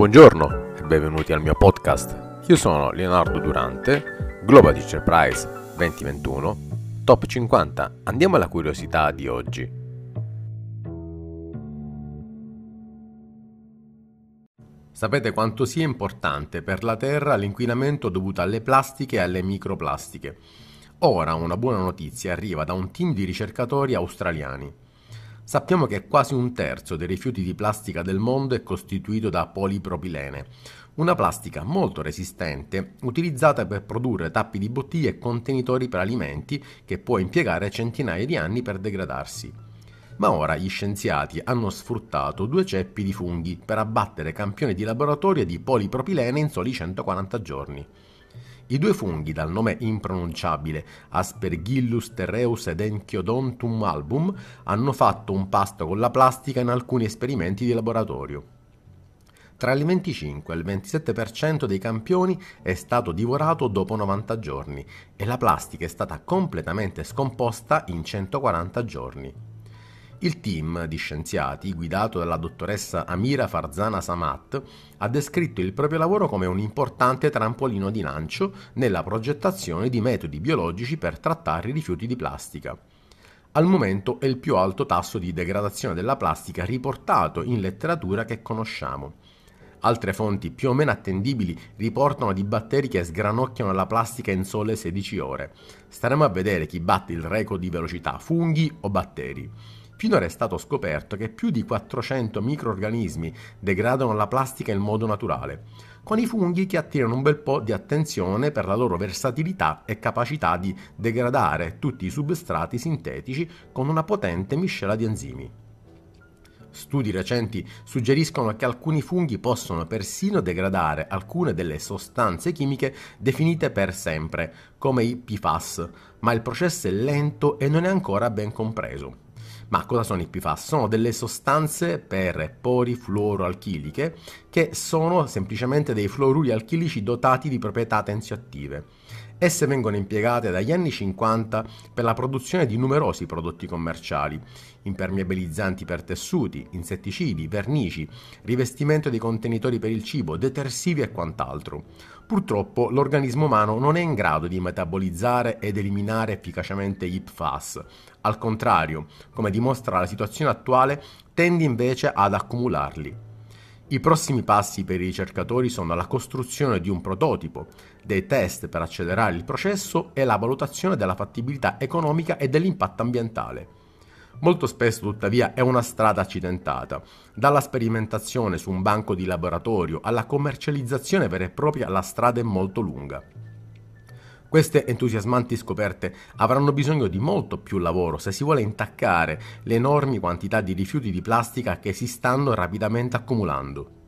Buongiorno e benvenuti al mio podcast. Io sono Leonardo Durante, Global Teacher Prize 2021, Top 50. Andiamo alla curiosità di oggi. Sapete quanto sia importante per la Terra l'inquinamento dovuto alle plastiche e alle microplastiche? Ora una buona notizia arriva da un team di ricercatori australiani. Sappiamo che quasi un terzo dei rifiuti di plastica del mondo è costituito da polipropilene, una plastica molto resistente utilizzata per produrre tappi di bottiglie e contenitori per alimenti che può impiegare centinaia di anni per degradarsi. Ma ora gli scienziati hanno sfruttato 2 ceppi di funghi per abbattere campioni di laboratorio di polipropilene in soli 140 giorni. I 2 funghi, dal nome impronunciabile Aspergillus terreus ed Enchiodontum album, hanno fatto un pasto con la plastica in alcuni esperimenti di laboratorio. Tra il 25 e il 27% dei campioni è stato divorato dopo 90 giorni e la plastica è stata completamente scomposta in 140 giorni. Il team di scienziati, guidato dalla dottoressa Amira Farzana Samat, ha descritto il proprio lavoro come un importante trampolino di lancio nella progettazione di metodi biologici per trattare i rifiuti di plastica. Al momento è il più alto tasso di degradazione della plastica riportato in letteratura che conosciamo. Altre fonti più o meno attendibili riportano di batteri che sgranocchiano la plastica in sole 16 ore. Staremo a vedere chi batte il record di velocità, funghi o batteri. Finora è stato scoperto che più di 400 microrganismi degradano la plastica in modo naturale, con i funghi che attirano un bel po' di attenzione per la loro versatilità e capacità di degradare tutti i substrati sintetici con una potente miscela di enzimi. Studi recenti suggeriscono che alcuni funghi possono persino degradare alcune delle sostanze chimiche definite per sempre, come i PFAS, ma il processo è lento e non è ancora ben compreso. Ma cosa sono i PFAS? Sono delle sostanze per polifluoroalchiliche che sono semplicemente dei fluoruri alchilici dotati di proprietà tensioattive. Esse vengono impiegate dagli anni 50 per la produzione di numerosi prodotti commerciali, impermeabilizzanti per tessuti, insetticidi, vernici, rivestimento dei contenitori per il cibo, detersivi e quant'altro. Purtroppo l'organismo umano non è in grado di metabolizzare ed eliminare efficacemente i PFAS. Al contrario, come dimostra la situazione attuale, tende invece ad accumularli. I prossimi passi per i ricercatori sono la costruzione di un prototipo, dei test per accelerare il processo e la valutazione della fattibilità economica e dell'impatto ambientale. Molto spesso, tuttavia, è una strada accidentata. Dalla sperimentazione su un banco di laboratorio alla commercializzazione vera e propria, la strada è molto lunga. Queste entusiasmanti scoperte avranno bisogno di molto più lavoro se si vuole intaccare le enormi quantità di rifiuti di plastica che si stanno rapidamente accumulando.